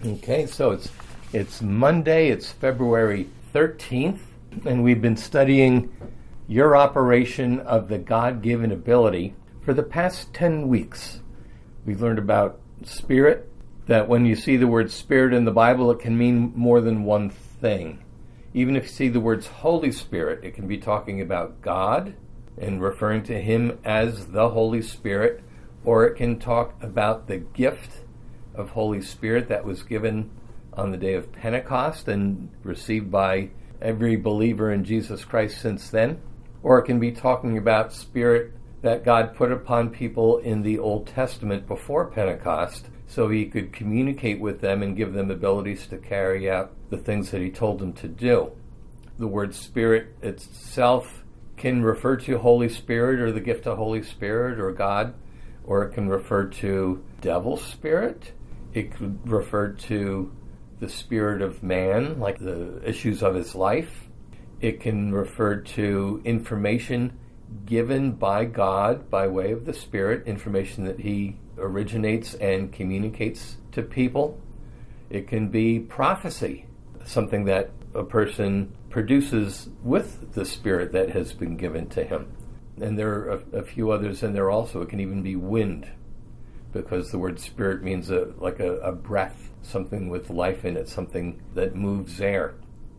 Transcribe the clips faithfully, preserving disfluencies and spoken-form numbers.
Okay, so it's it's Monday, it's February thirteenth, and we've been studying your operation of the God-given ability for the past ten weeks. We've learned about spirit, that when you see the word spirit in the Bible, it can mean more than one thing. Even if you see the words Holy Spirit, it can be talking about God and referring to Him as the Holy Spirit, or it can talk about the gift of Holy Spirit that was given on the day of Pentecost and received by every believer in Jesus Christ since then. Or it can be talking about Spirit that God put upon people in the Old Testament before Pentecost so He could communicate with them and give them abilities to carry out the things that He told them to do. The word Spirit itself can refer to Holy Spirit or the gift of Holy Spirit or God, or it can refer to devil spirit. It could refer to the spirit of man, like the issues of his life. It can refer to information given by God by way of the Spirit, information that He originates and communicates to people. It can be prophecy, something that a person produces with the Spirit that has been given to him. And there are a, a few others in there also. It can even be wind, because the word spirit means a, like a, a breath, something with life in it, something that moves air.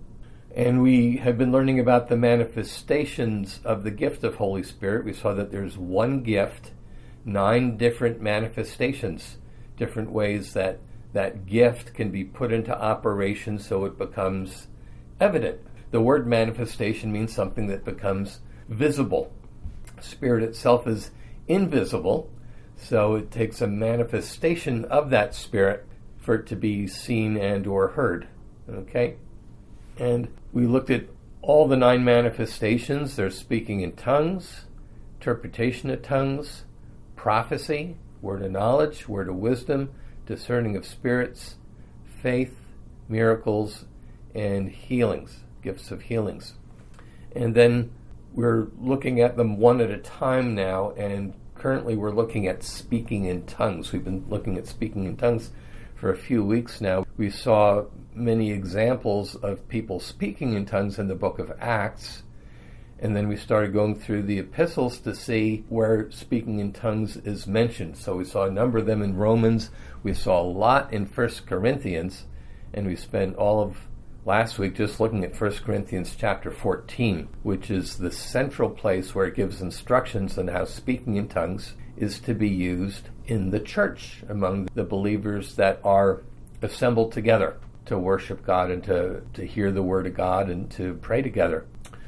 And we have been learning about the manifestations of the gift of Holy Spirit. We saw that there's one gift, nine different manifestations, different ways that that gift can be put into operation so it becomes evident. The word manifestation means something that becomes visible. Spirit itself is invisible, so it takes a manifestation of that Spirit for it to be seen and or heard. Okay? And we looked at all the nine manifestations. There's speaking in tongues, interpretation of tongues, prophecy, word of knowledge, word of wisdom, discerning of spirits, faith, miracles, and healings, gifts of healings. And then we're looking at them one at a time now, and currently we're looking at speaking in tongues. We've been looking at speaking in tongues for a few weeks now. We saw many examples of people speaking in tongues in the book of Acts, and then we started going through the epistles to see where speaking in tongues is mentioned. So we saw a number of them in Romans, we saw a lot in First Corinthians, and we spent all of last week just looking at First Corinthians chapter fourteen, which is the central place where it gives instructions on how speaking in tongues is to be used in the church among the believers that are assembled together to worship God and to, to hear the word of God and to pray together.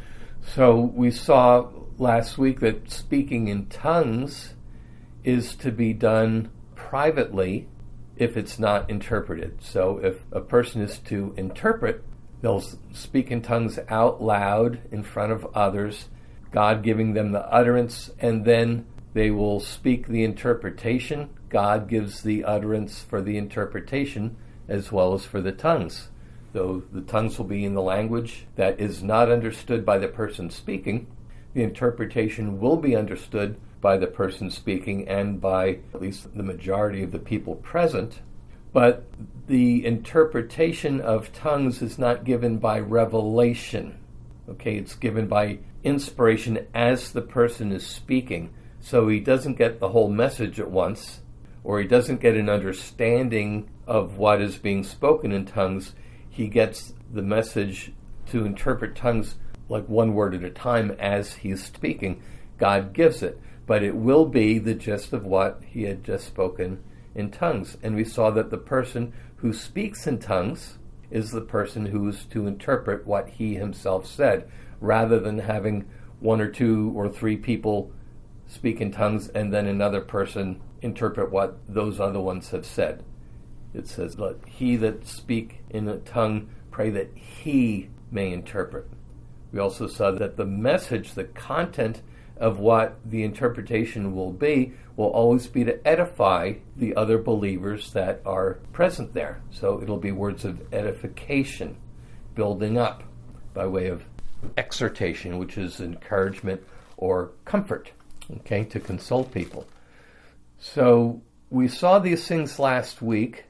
So we saw last week that speaking in tongues is to be done privately if it's not interpreted. So if a person is to interpret, they'll speak in tongues out loud in front of others, God giving them the utterance, and then they will speak the interpretation. God gives the utterance for the interpretation as well as for the tongues. Though the tongues will be in the language that is not understood by the person speaking, the interpretation will be understood by the person speaking and by at least the majority of the people present. But the interpretation of tongues is not given by revelation. Okay, it's given by inspiration as the person is speaking. So he doesn't get the whole message at once, or he doesn't get an understanding of what is being spoken in tongues. He gets the message to interpret tongues like one word at a time as he's speaking. God gives it, but it will be the gist of what he had just spoken in tongues. And we saw that the person who speaks in tongues is the person who's to interpret what he himself said, rather than having one or two or three people speak in tongues and then another person interpret what those other ones have said. It says, let he that speak in a tongue pray that he may interpret. We also saw that the message, the content of what the interpretation will be, will always be to edify the other believers that are present there. So it'll be words of edification, building up, by way of exhortation, which is encouragement or comfort, okay, to console people. So we saw these things last week,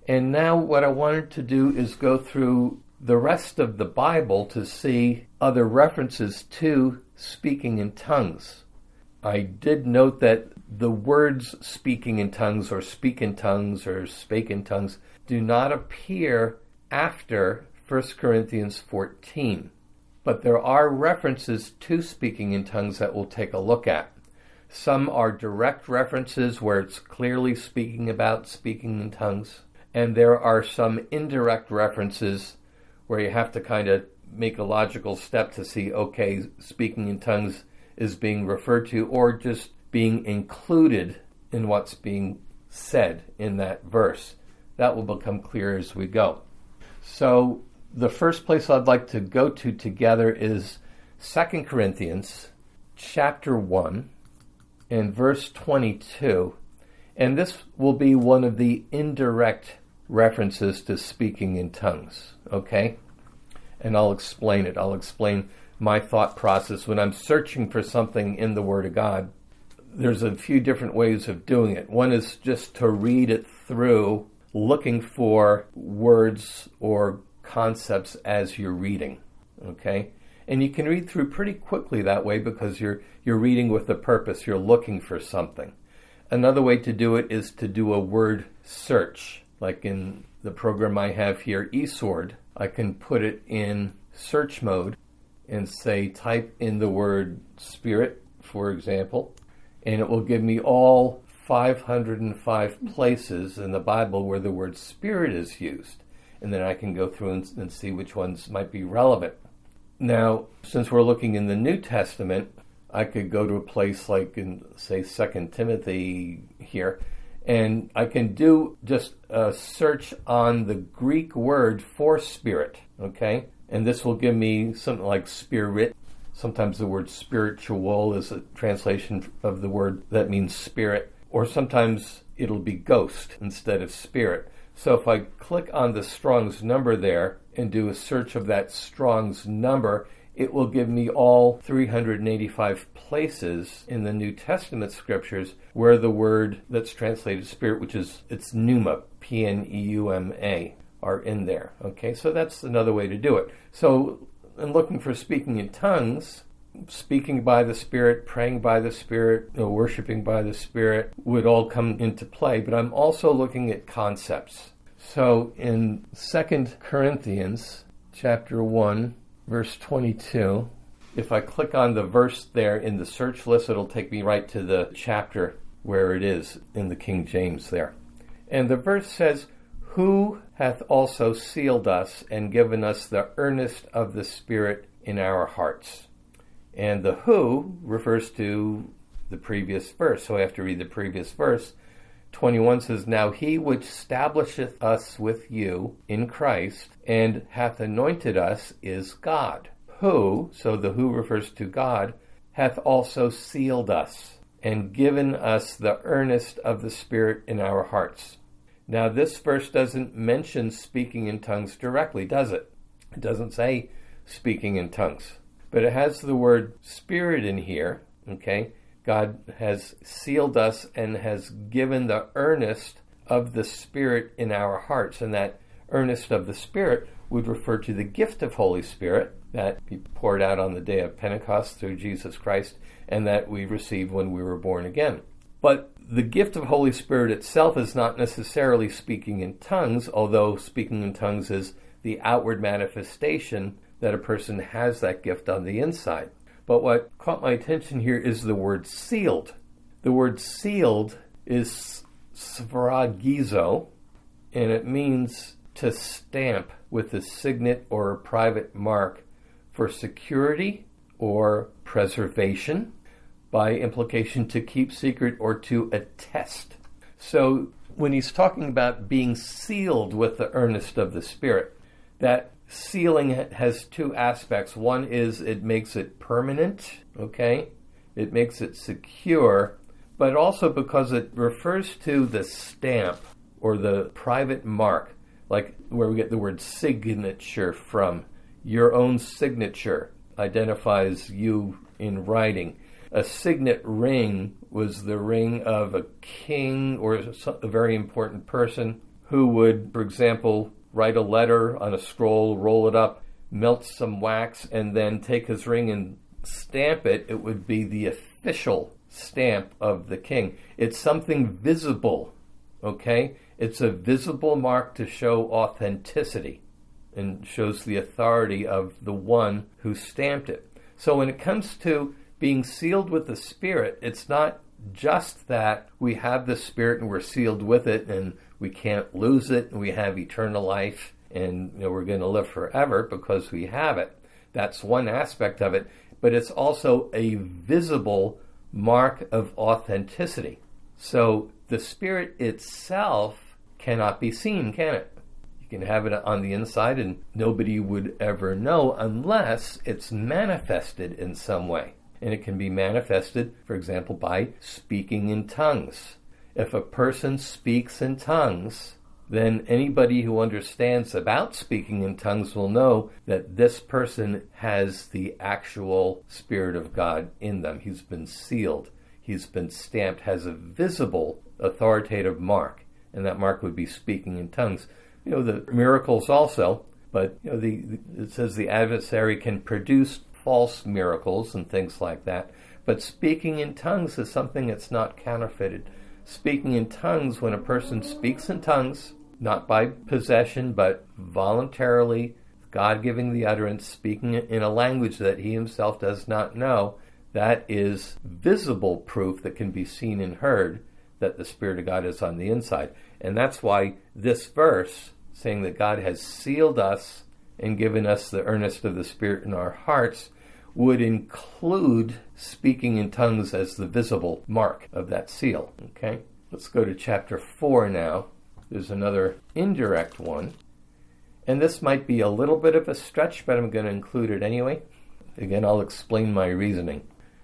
And now what I wanted to do is go through the rest of the Bible to see other references to speaking in tongues. I did note that the words speaking in tongues or speak in tongues or spake in tongues do not appear after First Corinthians fourteen. But there are references to speaking in tongues that we'll take a look at. Some are direct references where it's clearly speaking about speaking in tongues. And there are some indirect references where you have to kind of make a logical step to see, okay, speaking in tongues is being referred to or just being included in what's being said in that verse. That will become clear as we go. So the first place I'd like to go to together is Second Corinthians chapter one and verse twenty-two. And this will be one of the indirect references to speaking in tongues, okay? And I'll explain it. I'll explain my thought process when I'm searching for something in the Word of God. There's a few different ways of doing it. One is just to read it through, looking for words or concepts as you're reading, okay? And you can read through pretty quickly that way because you're you're reading with a purpose. You're looking for something. Another way to do it is to do a word search. Like in the program I have here, eSword, I can put it in search mode and say type in the word spirit, for example, and it will give me all five hundred five places in the Bible where the word spirit is used. And then I can go through and, and see which ones might be relevant. Now, since we're looking in the New Testament, I could go to a place like in, say, Second Timothy here, and I can do just a search on the Greek word for spirit, okay? And this will give me something like spirit. Sometimes the word spiritual is a translation of the word that means spirit, or sometimes it'll be ghost instead of spirit. So if I click on the Strong's number there and do a search of that Strong's number, it will give me all three hundred eighty-five places in the New Testament scriptures where the word that's translated spirit, which is, it's pneuma, P N E U M A, are in there. Okay, so that's another way to do it. So in looking for speaking in tongues, speaking by the Spirit, praying by the Spirit, you know, worshiping by the Spirit would all come into play, but I'm also looking at concepts. So in Second Corinthians chapter one, verse twenty-two, if I click on the verse there in the search list, it'll take me right to the chapter where it is in the King James there. And the verse says, "Who hath also sealed us and given us the earnest of the Spirit in our hearts." And the who refers to the previous verse. So I have to read the previous verse. twenty-one says, "Now he which establisheth us with you in Christ and hath anointed us is God, who," so the who refers to God, "hath also sealed us and given us the earnest of the Spirit in our hearts." Now this verse doesn't mention speaking in tongues directly, does it? It doesn't say speaking in tongues. But it has the word spirit in here, okay? God has sealed us and has given the earnest of the Spirit in our hearts. And that earnest of the Spirit would refer to the gift of Holy Spirit that He poured out on the day of Pentecost through Jesus Christ and that we received when we were born again. But the gift of Holy Spirit itself is not necessarily speaking in tongues, although speaking in tongues is the outward manifestation that a person has that gift on the inside. But what caught my attention here is the word sealed. The word sealed is sphragizo, and it means to stamp with a signet or a private mark for security or preservation, by implication to keep secret or to attest. So when he's talking about being sealed with the earnest of the Spirit, that sealing has two aspects. One is it makes it permanent, okay? It makes it secure, but also because it refers to the stamp or the private mark, like where we get the word signature from. Your own signature identifies you in writing. A signet ring was the ring of a king or a very important person who would, for example, write a letter on a scroll, roll it up, melt some wax, and then take his ring and stamp it, it would be the official stamp of the king. It's something visible, okay? It's a visible mark to show authenticity and shows the authority of the one who stamped it. So when it comes to being sealed with the Spirit, it's not just that we have the Spirit and we're sealed with it and we can't lose it and we have eternal life and you know, we're going to live forever because we have it. That's one aspect of it. But it's also a visible mark of authenticity. So the Spirit itself cannot be seen, can it? You can have it on the inside and nobody would ever know unless it's manifested in some way. And it can be manifested, for example, by speaking in tongues. If a person speaks in tongues, then anybody who understands about speaking in tongues will know that this person has the actual Spirit of God in them. He's been sealed. He's been stamped, has a visible authoritative mark. And that mark would be speaking in tongues. You know, the miracles also, but you know, the, the it says the adversary can produce false miracles and things like that. But speaking in tongues is something that's not counterfeited. Speaking in tongues, when a person speaks in tongues, not by possession, but voluntarily, God giving the utterance, speaking in a language that he himself does not know, that is visible proof that can be seen and heard that the Spirit of God is on the inside. And that's why this verse, saying that God has sealed us and given us the earnest of the Spirit in our hearts, would include speaking in tongues as the visible mark of that seal. Okay? Let's go to chapter four now. There's another indirect one. And this might be a little bit of a stretch, but I'm going to include it anyway. Again, I'll explain my reasoning.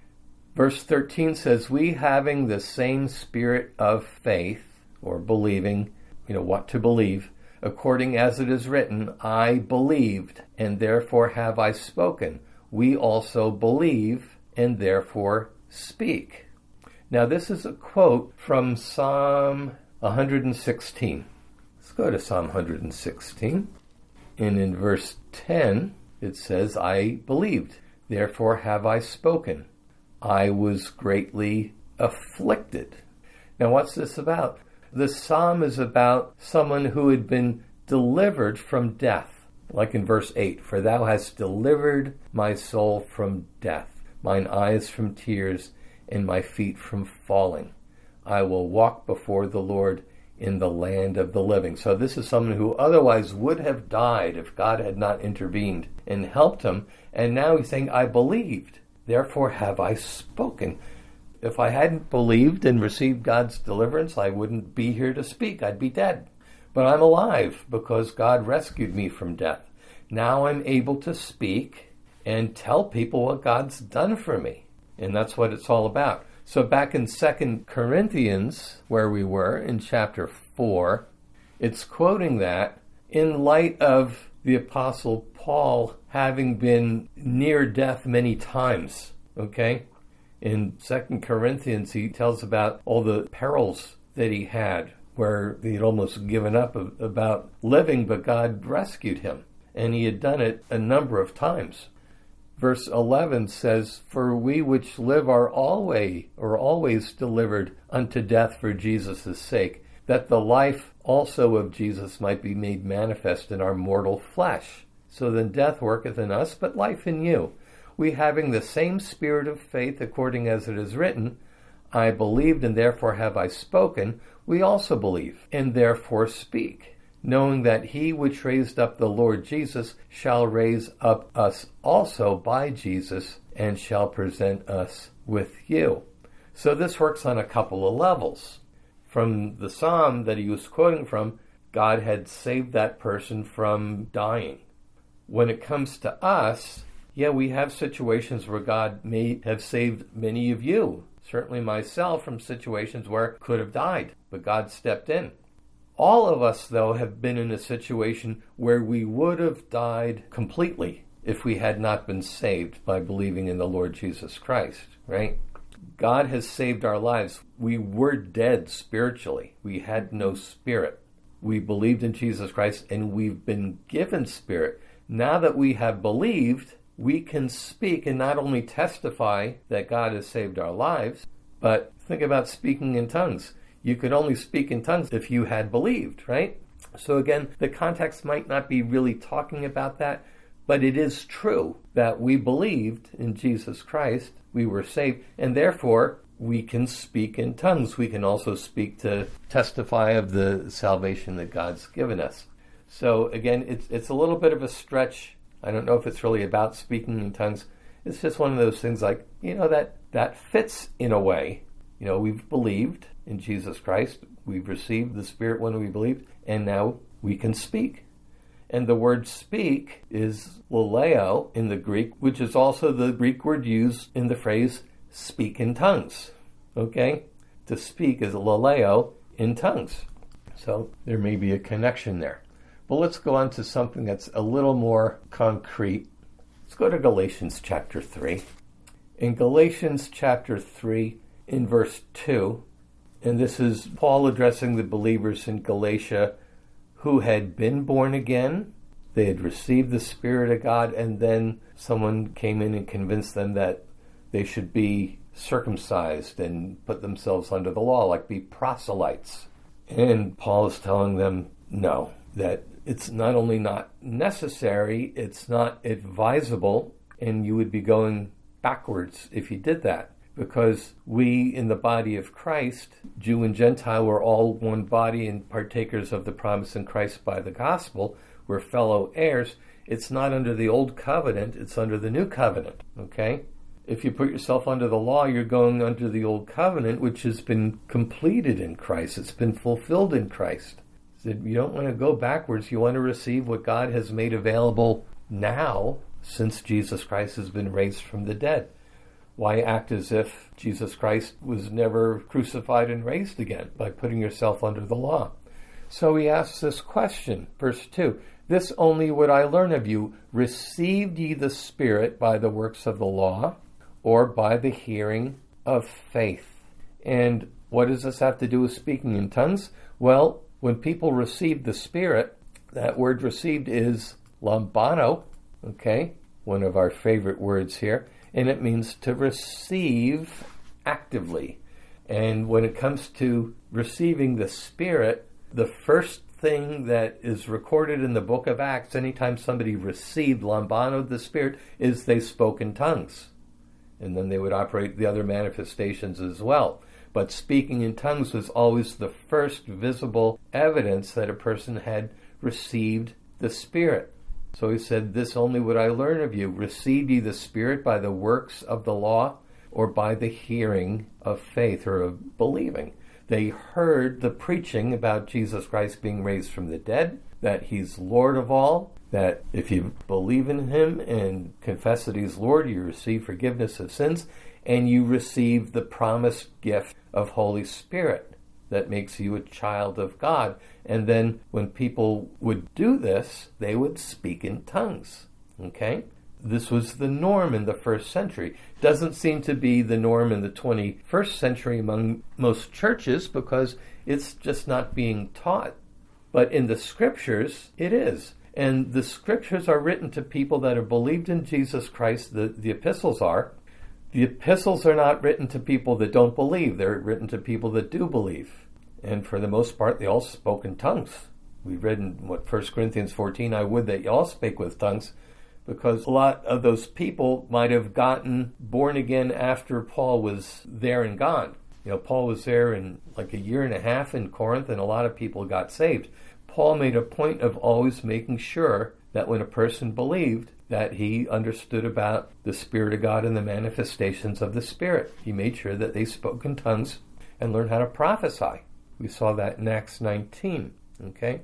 Verse thirteen says, we having the same spirit of faith, or believing, you know, what to believe, according as it is written, I believed, and therefore have I spoken. We also believe, and therefore speak. Now, this is a quote from Psalm one hundred sixteen. Let's go to Psalm one hundred sixteen. And in verse ten, it says, I believed, therefore have I spoken. I was greatly afflicted. Now, what's this about? The psalm is about someone who had been delivered from death. Like in verse eight, for thou hast delivered my soul from death, mine eyes from tears, and my feet from falling. I will walk before the Lord in the land of the living. So this is someone who otherwise would have died if God had not intervened and helped him. And now he's saying, I believed, therefore have I spoken. If I hadn't believed and received God's deliverance, I wouldn't be here to speak. I'd be dead. But I'm alive because God rescued me from death. Now I'm able to speak and tell people what God's done for me. And that's what it's all about. So back in Second Corinthians, where we were, in chapter four, it's quoting that in light of the Apostle Paul having been near death many times, okay? In Second Corinthians, he tells about all the perils that he had, where he had almost given up about living, but God rescued him. And he had done it a number of times. Verse eleven says, for we which live are always, or always delivered unto death for Jesus' sake, that the life also of Jesus might be made manifest in our mortal flesh. So then death worketh in us, but life in you. We having the same spirit of faith, according as it is written, I believed, and therefore have I spoken, we also believe, and therefore speak, knowing that he which raised up the Lord Jesus shall raise up us also by Jesus, and shall present us with you. So this works on a couple of levels. From the psalm that he was quoting from, God had saved that person from dying. When it comes to us, yeah, we have situations where God may have saved many of you, certainly myself, from situations where I could have died, but God stepped in. All of us, though, have been in a situation where we would have died completely if we had not been saved by believing in the Lord Jesus Christ, right? God has saved our lives. We were dead spiritually. We had no spirit. we believed in Jesus Christ and we've been given Spirit. Now that we have believed, we can speak and not only testify that God has saved our lives, but think about speaking in tongues. You could only speak in tongues if you had believed, right? So again, the context might not be really talking about that, but it is true that we believed in Jesus Christ, we were saved, and therefore we can speak in tongues. We can also speak to testify of the salvation that God's given us. So again, it's it's a little bit of a stretch. I don't know if it's really about speaking in tongues. It's just one of those things like, you know, that, that fits in a way. You know, we've believed in Jesus Christ. We've received the Spirit when we believed, and now we can speak. And the word speak is laleo in the Greek, which is also the Greek word used in the phrase speak in tongues. Okay? To speak is laleo in tongues. So there may be a connection there. But let's go on to something that's a little more concrete. Let's go to Galatians chapter three. In Galatians chapter three, in verse two, and this is Paul addressing the believers in Galatia who had been born again. They had received the Spirit of God, and then someone came in and convinced them that they should be circumcised and put themselves under the law, like be proselytes. And Paul is telling them, no, that it's not only not necessary, it's not advisable, and you would be going backwards if you did that. Because we in the body of Christ, Jew and Gentile, were all one body and partakers of the promise in Christ by the gospel. We're fellow heirs. It's not under the old covenant, it's under the new covenant, okay? If you put yourself under the law, you're going under the old covenant, which has been completed in Christ. It's been fulfilled in Christ. So you don't want to go backwards. You want to receive what God has made available now, since Jesus Christ has been raised from the dead. Why act as if Jesus Christ was never crucified and raised again by putting yourself under the law? So he asks this question, verse two, this only would I learn of you, received ye the Spirit by the works of the law, or by the hearing of faith? And what does this have to do with speaking in tongues? Well, when people receive the Spirit, that word received is lambano, okay, one of our favorite words here, and it means to receive actively. And when it comes to receiving the Spirit, the first thing that is recorded in the book of Acts, anytime somebody received lambano, the Spirit, is they spoke in tongues. And then they would operate the other manifestations as well. But speaking in tongues was always the first visible evidence that a person had received the Spirit. So he said, this only would I learn of you, received ye the Spirit by the works of the law, or by the hearing of faith, or of believing? They heard the preaching about Jesus Christ being raised from the dead, that he's Lord of all, that if you believe in him and confess that he's Lord, you receive forgiveness of sins, and you receive the promised gift of Holy Spirit that makes you a child of God. And then when people would do this, they would speak in tongues. Okay? This was the norm in the first century. Doesn't seem to be the norm in the twenty-first century among most churches because it's just not being taught. But in the scriptures, it is. And the scriptures are written to people that have believed in Jesus Christ. The, the epistles are. The epistles are not written to people that don't believe. They're written to people that do believe. And for the most part, they all spoke in tongues. We read in, what, First Corinthians fourteen, I would that you all spake with tongues, because a lot of those people might have gotten born again after Paul was there and gone. You know, Paul was there in like a year and a half in Corinth, and a lot of people got saved. Paul made a point of always making sure that when a person believed, that he understood about the Spirit of God and the manifestations of the Spirit. He made sure that they spoke in tongues and learned how to prophesy. We saw that in Acts nineteen, okay?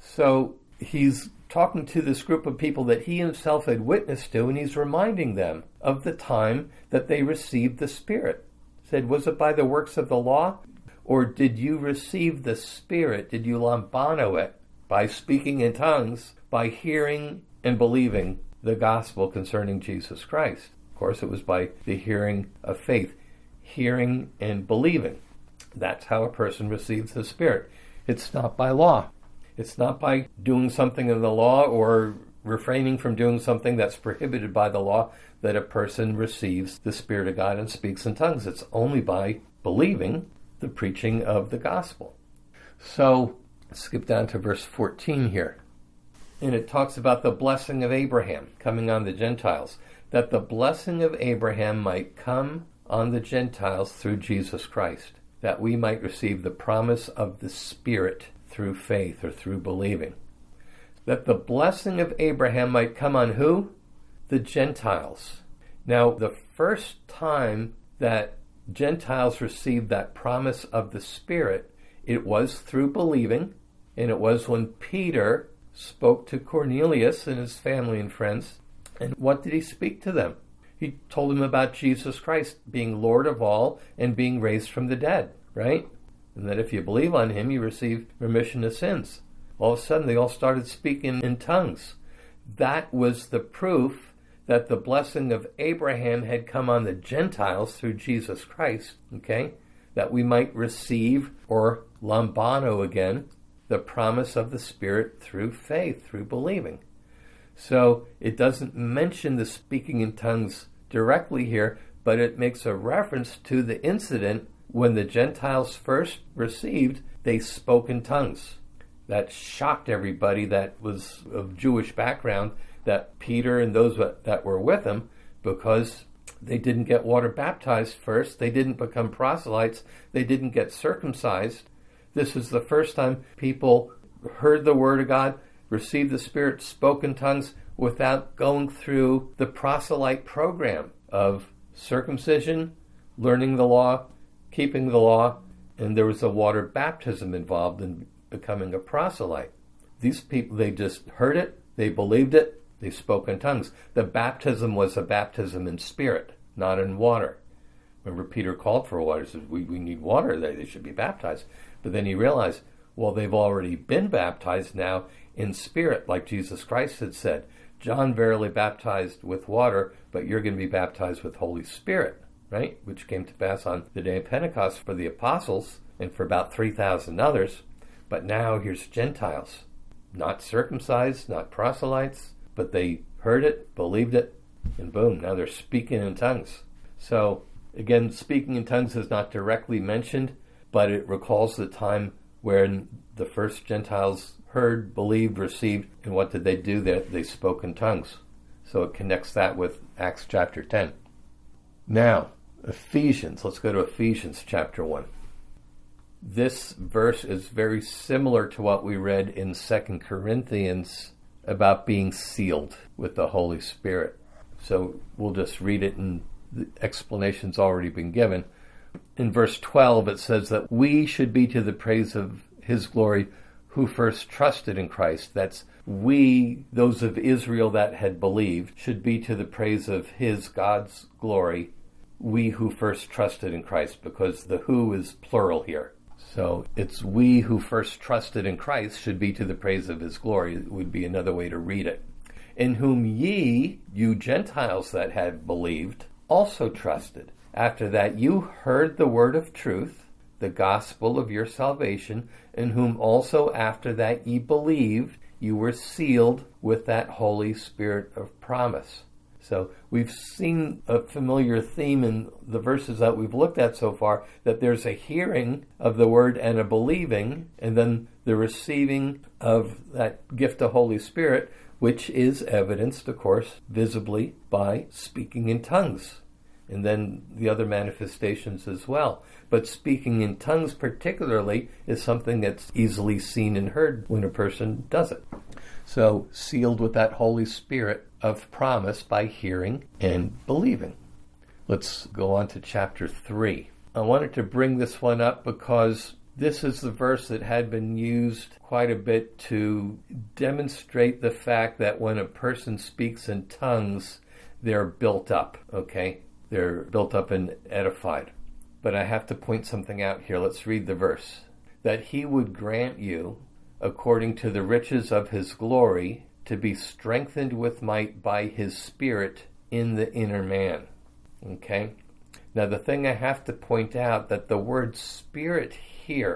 So he's talking to this group of people that he himself had witnessed to, and he's reminding them of the time that they received the Spirit. He said, was it by the works of the law? Or did you receive the Spirit? Did you lambano it by speaking in tongues, by hearing and believing the gospel concerning Jesus Christ? Of course, it was by the hearing of faith, hearing and believing. That's how a person receives the Spirit. It's not by law. It's not by doing something in the law or refraining from doing something that's prohibited by the law that a person receives the Spirit of God and speaks in tongues. It's only by believing the preaching of the gospel. So, skip down to verse fourteen here. And it talks about the blessing of Abraham coming on the Gentiles, that the blessing of Abraham might come on the Gentiles through Jesus Christ, that we might receive the promise of the Spirit through faith or through believing. That the blessing of Abraham might come on who? The Gentiles. Now, the first time that Gentiles received that promise of the Spirit, it was through believing, and it was when Peter spoke to Cornelius and his family and friends. And what did he speak to them? He told them about Jesus Christ being Lord of all and being raised from the dead, right? And that if you believe on him, you receive remission of sins. All of a sudden, they all started speaking in tongues. That was the proof that the blessing of Abraham had come on the Gentiles through Jesus Christ, okay? That we might receive, or lambano again, the promise of the Spirit through faith, through believing. So it doesn't mention the speaking in tongues directly here, but it makes a reference to the incident when the Gentiles first received, they spoke in tongues. That shocked everybody that was of Jewish background, that Peter and those that were with him, because they didn't get water baptized first, they didn't become proselytes, they didn't get circumcised. This is the first time people heard the Word of God, received the Spirit, spoke in tongues without going through the proselyte program of circumcision, learning the law, keeping the law, and there was a water baptism involved in becoming a proselyte. These people, they just heard it, they believed it, they spoke in tongues. The baptism was a baptism in spirit, not in water. Remember, Peter called for water. He said, we, we need water. They, they should be baptized. But then he realized, well, they've already been baptized now in spirit, like Jesus Christ had said. John verily baptized with water, but you're going to be baptized with Holy Spirit, right? Which came to pass on the day of Pentecost for the apostles and for about three thousand others. But now here's Gentiles, not circumcised, not proselytes, but they heard it, believed it, and boom, now they're speaking in tongues. So, again, speaking in tongues is not directly mentioned, but it recalls the time when the first Gentiles heard, believed, received, and what did they do? They, they spoke in tongues. So it connects that with Acts chapter ten. Now, Ephesians. Let's go to Ephesians chapter one. This verse is very similar to what we read in Second Corinthians about being sealed with the Holy Spirit. So we'll just read it, and the explanation's already been given. In verse twelve, it says that we should be to the praise of his glory who first trusted in Christ. That's we, those of Israel that had believed, should be to the praise of his, God's glory, we who first trusted in Christ, because the who is plural here. So it's we who first trusted in Christ should be to the praise of his glory, would be another way to read it. In whom ye, you Gentiles that had believed, also trusted. After that you heard the word of truth, the gospel of your salvation, in whom also after that ye believed, you were sealed with that Holy Spirit of promise. So we've seen a familiar theme in the verses that we've looked at so far, that there's a hearing of the word and a believing, and then the receiving of that gift of Holy Spirit, which is evidenced, of course, visibly by speaking in tongues. And then the other manifestations as well. But speaking in tongues particularly is something that's easily seen and heard when a person does it. So sealed with that Holy Spirit of promise by hearing and believing. Let's go on to chapter three. I wanted to bring this one up because this is the verse that had been used quite a bit to demonstrate the fact that when a person speaks in tongues, they're built up, okay? They're built up and edified. But I have to point something out here. Let's read the verse. That he would grant you, according to the riches of his glory, to be strengthened with might by his Spirit in the inner man. Okay? Now the thing I have to point out, that the word Spirit here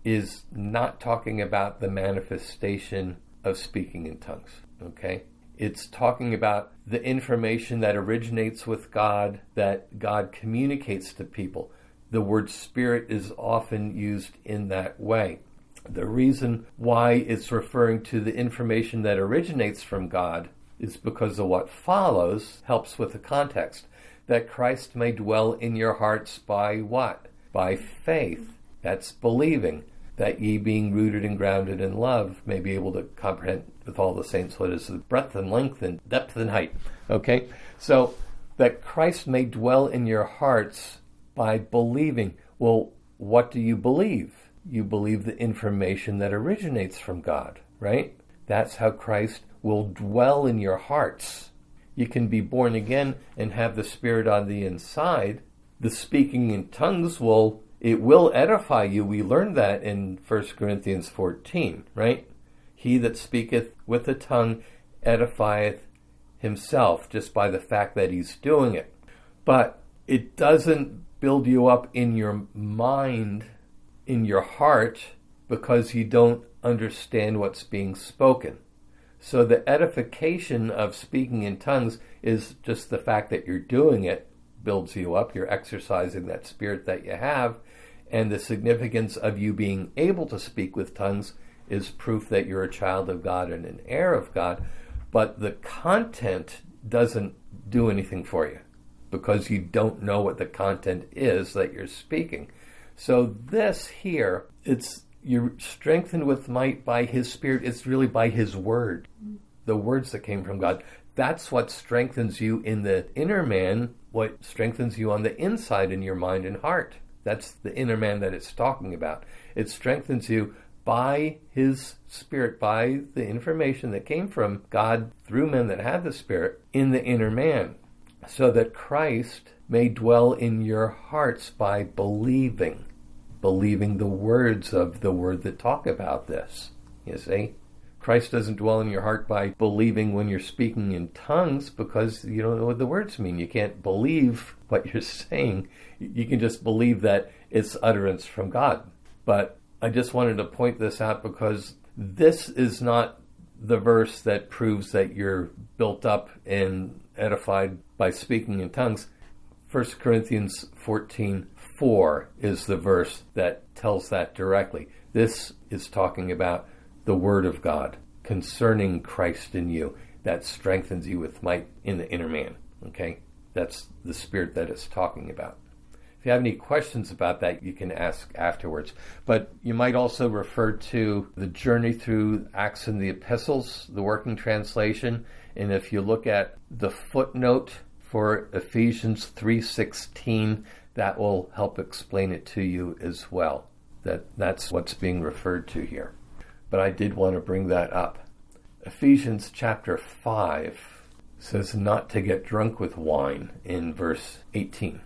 is not talking about the manifestation of speaking in tongues, okay? It's talking about the information that originates with God, that God communicates to people. The word spirit is often used in that way. The reason why it's referring to the information that originates from God is because of what follows helps with the context. That Christ may dwell in your hearts by what? By faith. That's believing. That ye being rooted and grounded in love may be able to comprehend with all the saints what is the breadth and length and depth and height. Okay? So that Christ may dwell in your hearts by believing. Well, what do you believe? You believe the information that originates from God, right? That's how Christ will dwell in your hearts. You can be born again and have the Spirit on the inside. The speaking in tongues will, it will edify you. We learned that in First Corinthians fourteen, right? He that speaketh with the tongue edifieth himself just by the fact that he's doing it. But it doesn't build you up in your mind, in your heart, because you don't understand what's being spoken. So the edification of speaking in tongues is just the fact that you're doing it builds you up. You're exercising that spirit that you have. And the significance of you being able to speak with tongues is proof that you're a child of God and an heir of God. But the content doesn't do anything for you because you don't know what the content is that you're speaking. So this here, it's you're strengthened with might by his Spirit. It's really by his word, the words that came from God. That's what strengthens you in the inner man, what strengthens you on the inside in your mind and heart. That's the inner man that it's talking about. It strengthens you by his Spirit, by the information that came from God through men that have the Spirit in the inner man, so that Christ may dwell in your hearts by believing. Believing the words of the word that talk about this. You see? Christ doesn't dwell in your heart by believing when you're speaking in tongues because you don't know what the words mean. You can't believe what you're saying. You can just believe that it's utterance from God. But I just wanted to point this out because this is not the verse that proves that you're built up and edified by speaking in tongues. First Corinthians fourteen four is the verse that tells that directly. This is talking about the Word of God concerning Christ in you that strengthens you with might in the inner man. Okay? That's the Spirit that it's talking about. If you have any questions about that, you can ask afterwards. But you might also refer to the journey through Acts and the Epistles, the working translation. And if you look at the footnote for Ephesians three sixteen, that will help explain it to you as well. That that's what's being referred to here. But I did want to bring that up. Ephesians chapter five says not to get drunk with wine in verse eighteen.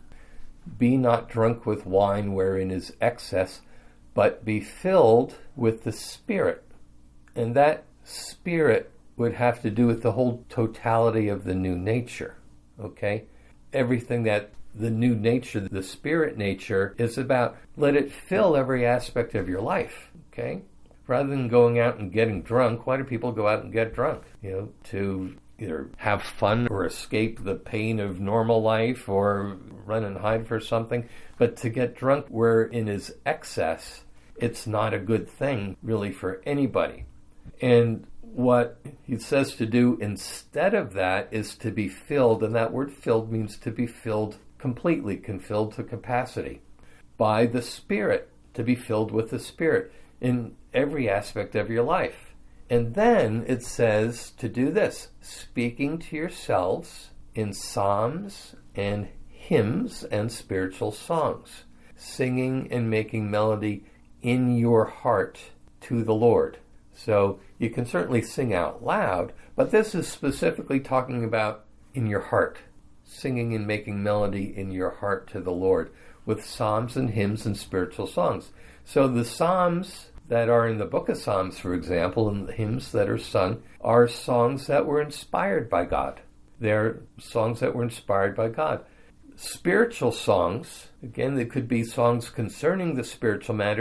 Be not drunk with wine wherein is excess, but be filled with the Spirit. And that Spirit would have to do with the whole totality of the new nature. Okay? Everything that the new nature, the Spirit nature, is about. Let it fill every aspect of your life. Okay? Rather than going out and getting drunk, why do people go out and get drunk? You know, to either have fun or escape the pain of normal life or run and hide for something. But to get drunk wherein is excess, it's not a good thing really for anybody. And what he says to do instead of that is to be filled, and that word filled means to be filled completely, can filled to capacity, by the Spirit, to be filled with the Spirit in every aspect of your life. And then it says to do this, speaking to yourselves in psalms and hymns and spiritual songs, singing and making melody in your heart to the Lord. So you can certainly sing out loud, but this is specifically talking about in your heart, singing and making melody in your heart to the Lord with psalms and hymns and spiritual songs. So the psalms that are in the book of Psalms, for example, and the hymns that are sung are songs that were inspired by God. They're songs that were inspired by God. Spiritual songs, again, they could be songs concerning the spiritual matters,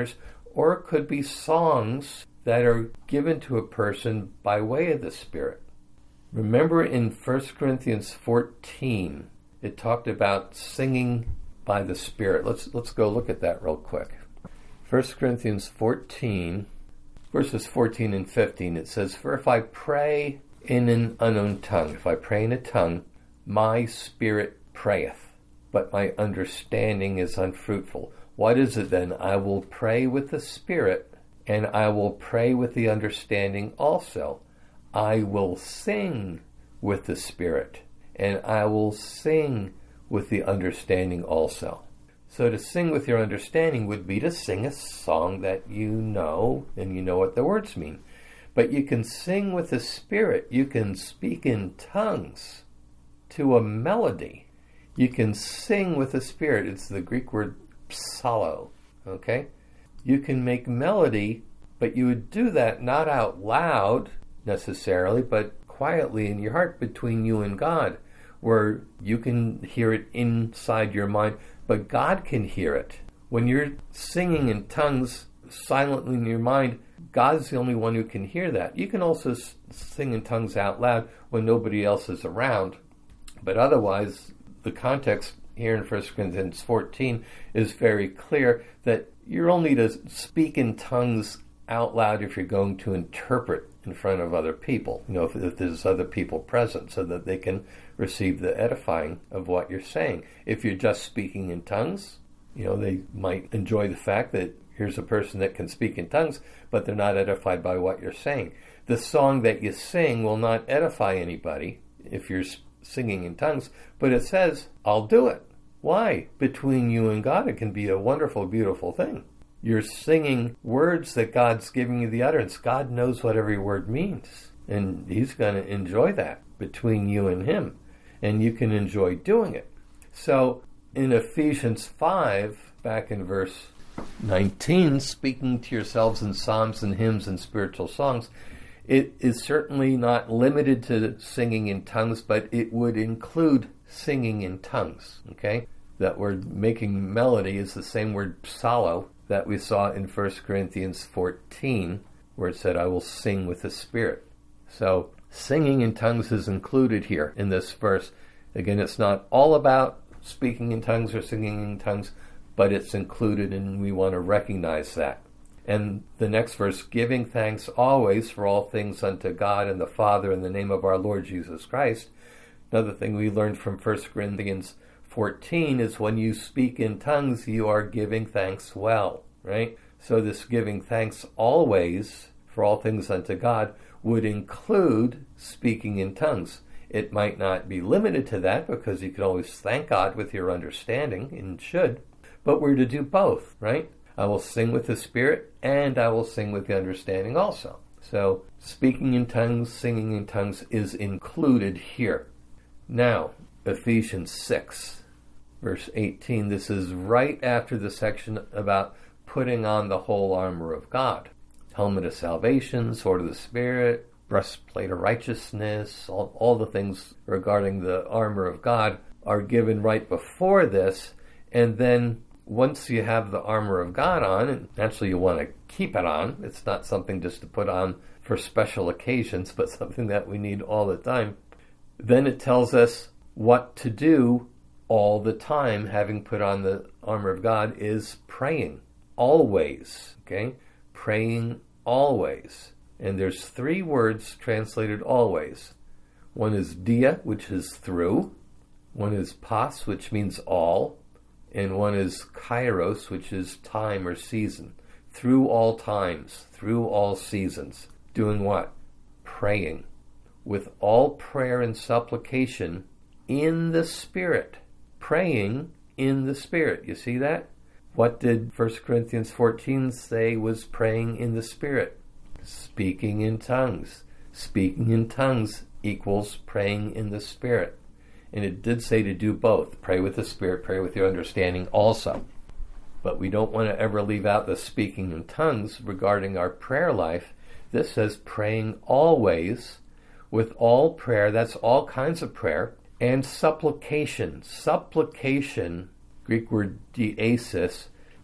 or it could be songs that are given to a person by way of the Spirit. Remember in First Corinthians fourteen, it talked about singing by the Spirit. Let's let's go look at that real quick. First Corinthians fourteen, verses fourteen and fifteen, it says, "For if I pray in an unknown tongue, if I pray in a tongue, my spirit prayeth, but my understanding is unfruitful. What is it then? I will pray with the Spirit, and I will pray with the understanding also. I will sing with the Spirit, and I will sing with the understanding also." So to sing with your understanding would be to sing a song that you know, and you know what the words mean. But you can sing with the Spirit. You can speak in tongues to a melody. You can sing with the Spirit. It's the Greek word psallo, okay? You can make melody, but you would do that not out loud necessarily, but quietly in your heart between you and God, where you can hear it inside your mind, but God can hear it. When you're singing in tongues silently in your mind, God's the only one who can hear that. You can also s- sing in tongues out loud when nobody else is around, but otherwise, the context here in First Corinthians fourteen is very clear that you're only to speak in tongues out loud if you're going to interpret in front of other people, you know, if, if there's other people present, so that they can receive the edifying of what you're saying. If you're just speaking in tongues, you know, they might enjoy the fact that here's a person that can speak in tongues, but they're not edified by what you're saying. The song that you sing will not edify anybody if you're singing in tongues, but it says, I'll do it. Why? Between you and God, it can be a wonderful, beautiful thing. You're singing words that God's giving you the utterance. God knows what every word means, and He's going to enjoy that between you and Him, and you can enjoy doing it. So in Ephesians five, back in verse nineteen, speaking to yourselves in psalms and hymns and spiritual songs, it is certainly not limited to singing in tongues, but it would include singing in tongues, okay? That word making melody is the same word psallo that we saw in First Corinthians fourteen, where it said, I will sing with the Spirit. So singing in tongues is included here in this verse. Again, it's not all about speaking in tongues or singing in tongues, but it's included, and we want to recognize that. And the next verse, giving thanks always for all things unto God and the Father in the name of our Lord Jesus Christ. Another thing we learned from First Corinthians fourteen is when you speak in tongues, you are giving thanks well, right? So this giving thanks always for all things unto God would include speaking in tongues. It might not be limited to that, because you can always thank God with your understanding, and should, but we're to do both, right? I will sing with the Spirit, and I will sing with the understanding also. So speaking in tongues, singing in tongues is included here. Now, Ephesians six, verse eighteen, this is right after the section about putting on the whole armor of God. Helmet of salvation, sword of the Spirit, breastplate of righteousness, all, all the things regarding the armor of God are given right before this. And then once you have the armor of God on, and actually you want to keep it on, it's not something just to put on for special occasions, but something that we need all the time, then it tells us what to do all the time. Having put on the armor of God is praying always, okay? Praying always. And there's three words translated always. One is dia, which is through. One is pas, which means all. And one is kairos, which is time or season. Through all times, through all seasons. Doing what? Praying. With all prayer and supplication in the Spirit. Praying in the Spirit. You see that? What did First Corinthians fourteen say was praying in the Spirit? Speaking in tongues. Speaking in tongues equals praying in the Spirit. And it did say to do both. Pray with the Spirit, pray with your understanding also. But we don't want to ever leave out the speaking in tongues regarding our prayer life. This says praying always with all prayer. That's all kinds of prayer. And supplication. Supplication, Greek word diesis,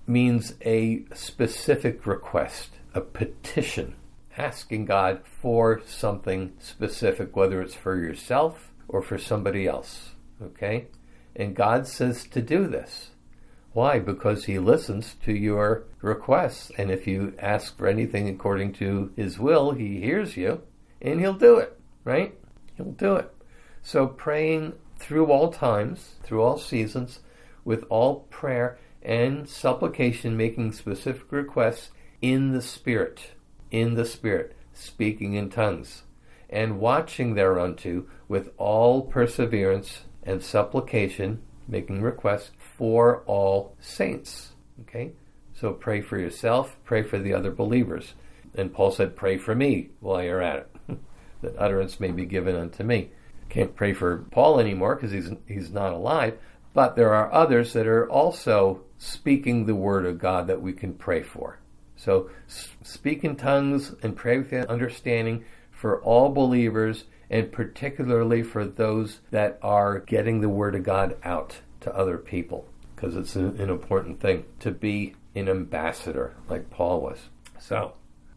means a specific request, a petition, asking God for something specific, whether it's for yourself or for somebody else, okay? And God says to do this. Why? Because he listens to your requests, and if you ask for anything according to his will, he hears you, and he'll do it, right? He'll do it. So praying through all times, through all seasons, with all prayer and supplication, making specific requests in the Spirit, in the Spirit, speaking in tongues, and watching thereunto with all perseverance and supplication, making requests for all saints. Okay? So pray for yourself, pray for the other believers. And Paul said, pray for me while you're at it, that utterance may be given unto me. Can't pray for Paul anymore because he's he's not alive, but there are others that are also speaking the word of God that we can pray for. So speak in tongues and pray with understanding for all believers, and particularly for those that are getting the word of God out to other people, because it's an, an important thing to be an ambassador like Paul was. So,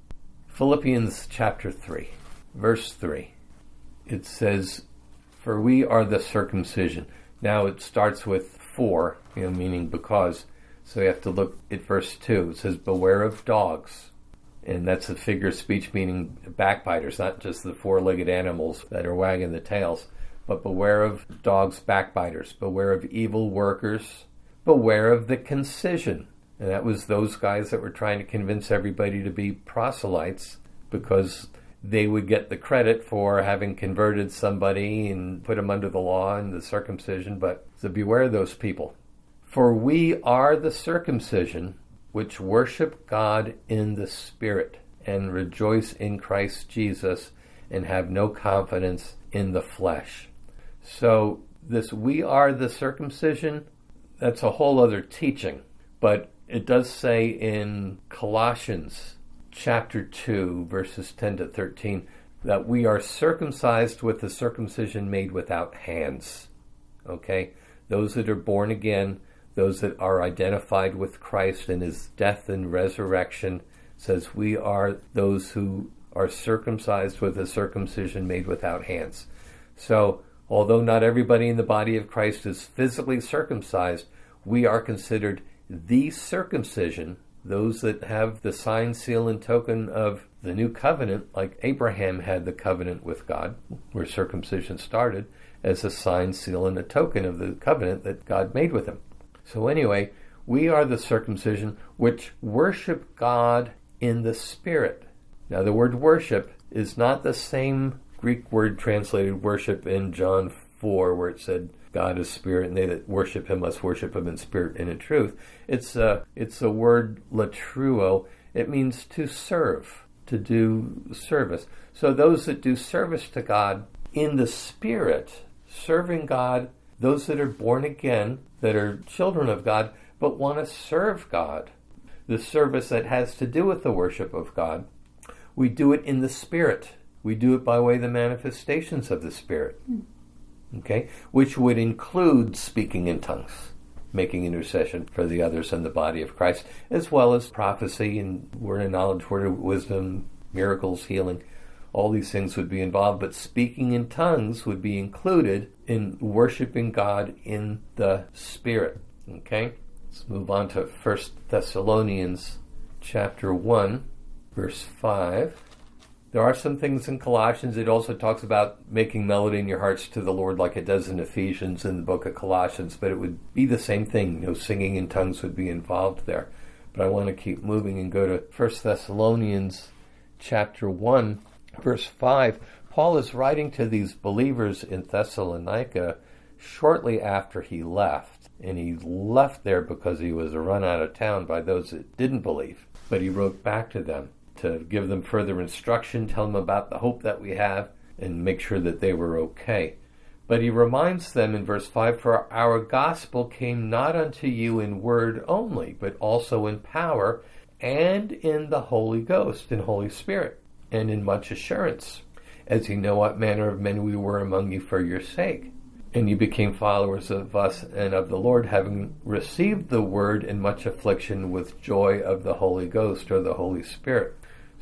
Philippians chapter three, verse three, it says, for we are the circumcision. Now it starts with for, you know, meaning because. So you have to look at verse two. It says, beware of dogs. And that's a figure of speech meaning backbiters, not just the four-legged animals that are wagging the tails, but beware of dogs, backbiters. Beware of evil workers. Beware of the concision. And that was those guys that were trying to convince everybody to be proselytes because they would get the credit for having converted somebody and put them under the law and the circumcision. But so beware of those people. For we are the circumcision which worship God in the Spirit and rejoice in Christ Jesus and have no confidence in the flesh. So this we are the circumcision, that's a whole other teaching. But it does say in Colossians chapter two, verses ten to thirteen, that we are circumcised with the circumcision made without hands. Okay? Those that are born again, those that are identified with Christ in his death and resurrection, says we are those who are circumcised with a circumcision made without hands. So, although not everybody in the body of Christ is physically circumcised, we are considered the circumcision, those that have the sign, seal, and token of the new covenant, like Abraham had the covenant with God, where circumcision started, as a sign, seal, and a token of the covenant that God made with him. So anyway, we are the circumcision which worship God in the Spirit. Now the word worship is not the same Greek word translated worship in John four, where it said God is spirit and they that worship him must worship him in spirit and in truth. It's a, it's a word latruo. It means to serve, to do service. So those that do service to God in the Spirit, serving God, those that are born again, that are children of God, but want to serve God, the service that has to do with the worship of God, we do it in the Spirit. We do it by way of the manifestations of the Spirit, okay, which would include speaking in tongues, making intercession for the others in the body of Christ, as well as prophecy and word of knowledge, word of wisdom, miracles, healing. All these things would be involved, but speaking in tongues would be included in worshiping God in the Spirit. Okay? Let's move on to First Thessalonians chapter one, verse five. There are some things in Colossians. It also talks about making melody in your hearts to the Lord like it does in Ephesians in the book of Colossians, but it would be the same thing. You know, singing in tongues would be involved there. But I want to keep moving and go to First Thessalonians chapter one, verse five. Paul is writing to these believers in Thessalonica shortly after he left. And he left there because he was run out of town by those that didn't believe. But he wrote back to them to give them further instruction, tell them about the hope that we have, and make sure that they were okay. But he reminds them in verse five, for our gospel came not unto you in word only, but also in power, and in the Holy Ghost, in Holy Spirit, and in much assurance, as ye know what manner of men we were among you for your sake. And you became followers of us and of the Lord, having received the word in much affliction with joy of the Holy Ghost, or the Holy Spirit.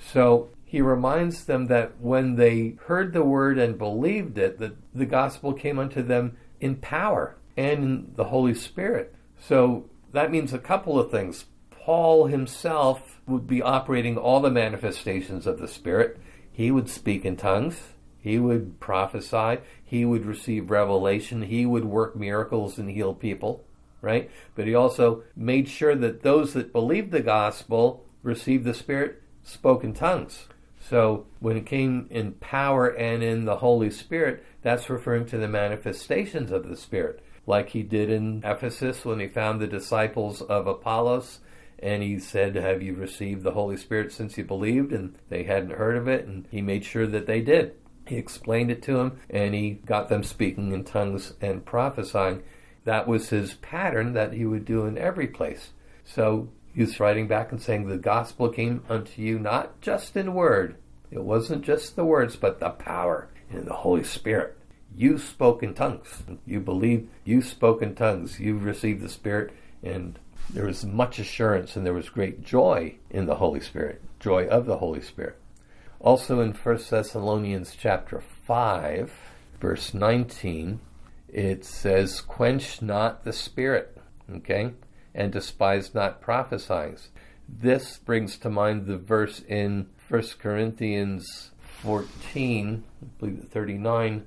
So he reminds them that when they heard the word and believed it, that the gospel came unto them in power and in the Holy Spirit. So that means a couple of things. Paul himself would be operating all the manifestations of the Spirit. He would speak in tongues. He would prophesy. He would receive revelation. He would work miracles and heal people, right? But he also made sure that those that believed the gospel, received the Spirit, spoke in tongues. So when it came in power and in the Holy Spirit, that's referring to the manifestations of the Spirit, like he did in Ephesus when he found the disciples of Apollos, and he said, have you received the Holy Spirit since you believed? And they hadn't heard of it, and he made sure that they did. He explained it to them, and he got them speaking in tongues and prophesying. That was his pattern that he would do in every place. So he's writing back and saying, the gospel came unto you not just in word. It wasn't just the words, but the power in the Holy Spirit. You spoke in tongues. You believed, you spoke in tongues. You received the Spirit, and there was much assurance, and there was great joy in the Holy Spirit, joy of the Holy Spirit. Also in First Thessalonians chapter five, verse nineteen, it says, quench not the Spirit, okay, and despise not prophesying. This brings to mind the verse in First Corinthians fourteen, I believe thirty-nine,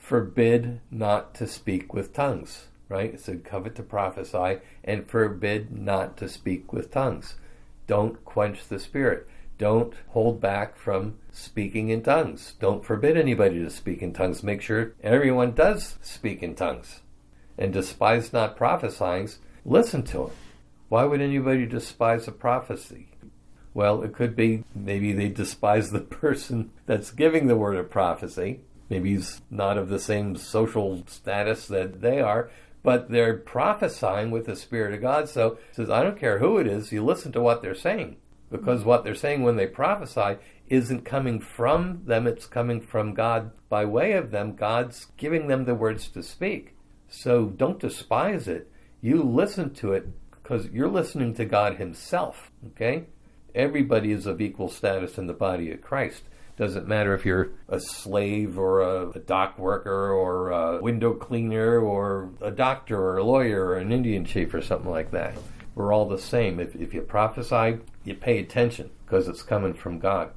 forbid not to speak with tongues, right? It said covet to prophesy and forbid not to speak with tongues. Don't quench the Spirit. Don't hold back from speaking in tongues. Don't forbid anybody to speak in tongues. Make sure everyone does speak in tongues. And despise not prophesying. Listen to it. Why would anybody despise a prophecy? Well, it could be maybe they despise the person that's giving the word of prophecy. Maybe he's not of the same social status that they are, but they're prophesying with the Spirit of God. So it says, I don't care who it is, you listen to what they're saying. Because what they're saying when they prophesy isn't coming from them, it's coming from God by way of them. God's giving them the words to speak. So don't despise it. You listen to it because you're listening to God himself, okay? Everybody is of equal status in the body of Christ. Doesn't matter if you're a slave or a, a dock worker or a window cleaner or a doctor or a lawyer or an Indian chief or something like that. We're all the same. If, if you prophesy, you pay attention because it's coming from God.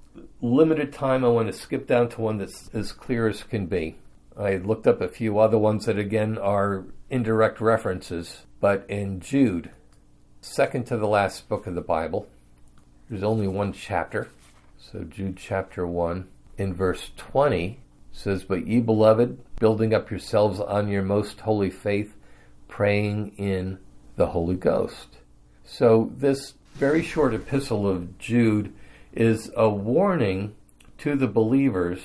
Limited time, I want to skip down to one that's as clear as can be. I looked up a few other ones that, again, are indirect references. But in Jude, second to the last book of the Bible, there's only one chapter. So Jude chapter one, in verse twenty, says, but ye beloved, building up yourselves on your most holy faith, praying in the Holy Ghost. So this very short epistle of Jude is a warning to the believers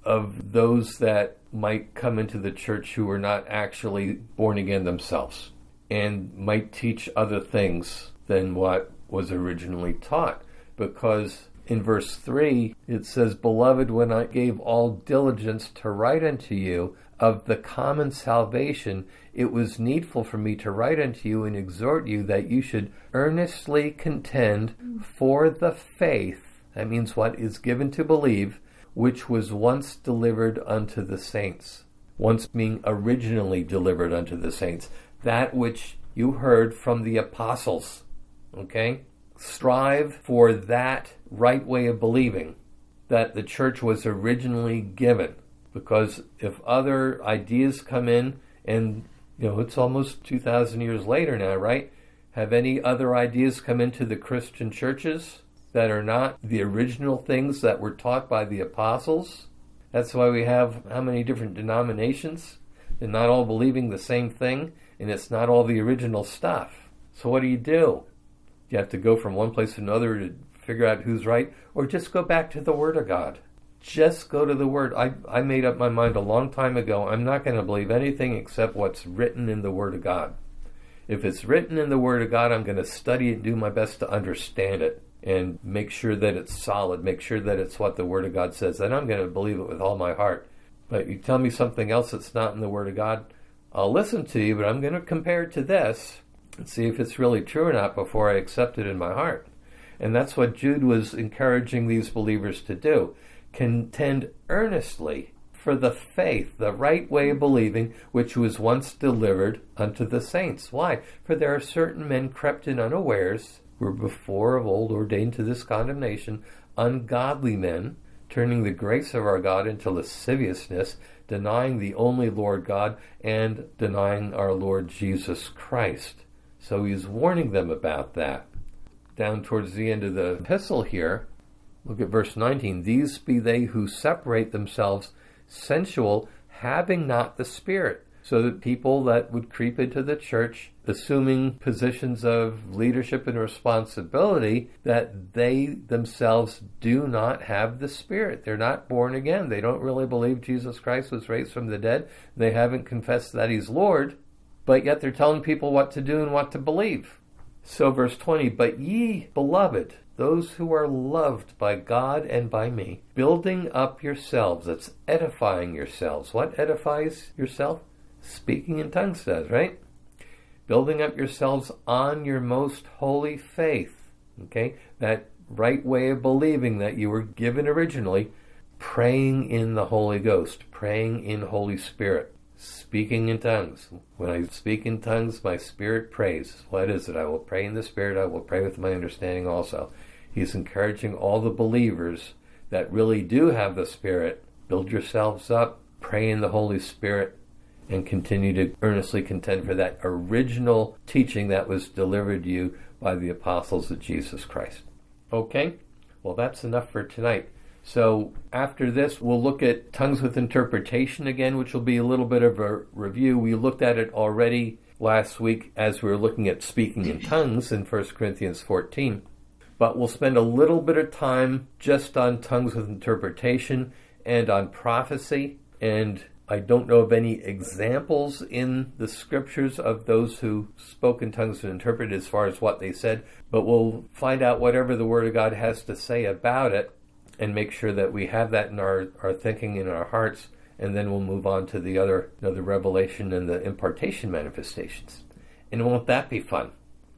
of those that might come into the church who are not actually born again themselves and might teach other things than what was originally taught. Because in verse three, it says, beloved, when I gave all diligence to write unto you of the common salvation, it was needful for me to write unto you and exhort you that you should earnestly contend for the faith, that means what is given to believe, which was once delivered unto the saints. Once being originally delivered unto the saints. That which you heard from the apostles. Okay? Strive for that right way of believing that the church was originally given. Because if other ideas come in, and you know, it's almost two thousand years later now, right? Have any other ideas come into the Christian churches that are not the original things that were taught by the apostles? That's why we have how many different denominations? They're not all believing the same thing, and it's not all the original stuff. So what do you do? You have to go from one place to another to figure out who's right, or just go back to the Word of God. Just go to the Word. I, I made up my mind a long time ago. I'm not going to believe anything except what's written in the Word of God. If it's written in the Word of God, I'm going to study it, do my best to understand it, and make sure that it's solid, make sure that it's what the Word of God says. And I'm going to believe it with all my heart. But you tell me something else that's not in the Word of God, I'll listen to you, but I'm going to compare it to this and see if it's really true or not before I accept it in my heart. And that's what Jude was encouraging these believers to do. Contend earnestly for the faith, the right way of believing, which was once delivered unto the saints. Why? For there are certain men crept in unawares, who were before of old ordained to this condemnation, ungodly men, turning the grace of our God into lasciviousness, denying the only Lord God, and denying our Lord Jesus Christ. So he's warning them about that. Down towards the end of the epistle here, look at verse nineteen. These be they who separate themselves sensual, having not the Spirit. So that people that would creep into the church, assuming positions of leadership and responsibility, that they themselves do not have the Spirit. They're not born again. They don't really believe Jesus Christ was raised from the dead. They haven't confessed that he's Lord, but yet they're telling people what to do and what to believe. So verse twenty, but ye, beloved, those who are loved by God and by me, building up yourselves, that's edifying yourselves. What edifies yourself? Speaking in tongues does, right? Building up yourselves on your most holy faith, okay? That right way of believing that you were given originally, praying in the Holy Ghost, praying in Holy Spirit, speaking in tongues. When I speak in tongues, my spirit prays. What is it? I will pray in the Spirit, I will pray with my understanding also. He's encouraging all the believers that really do have the Spirit, build yourselves up, pray in the Holy Spirit, and continue to earnestly contend for that original teaching that was delivered to you by the apostles of Jesus Christ. Okay? Well, that's enough for tonight. So after this, we'll look at tongues with interpretation again, which will be a little bit of a review. We looked at it already last week as we were looking at speaking in tongues in First Corinthians fourteen. But we'll spend a little bit of time just on tongues with interpretation and on prophecy. And I don't know of any examples in the scriptures of those who spoke in tongues and interpreted as far as what they said. But we'll find out whatever the Word of God has to say about it and make sure that we have that in our, our thinking, in our hearts. And then we'll move on to the other, you know, the revelation and the impartation manifestations. And won't that be fun?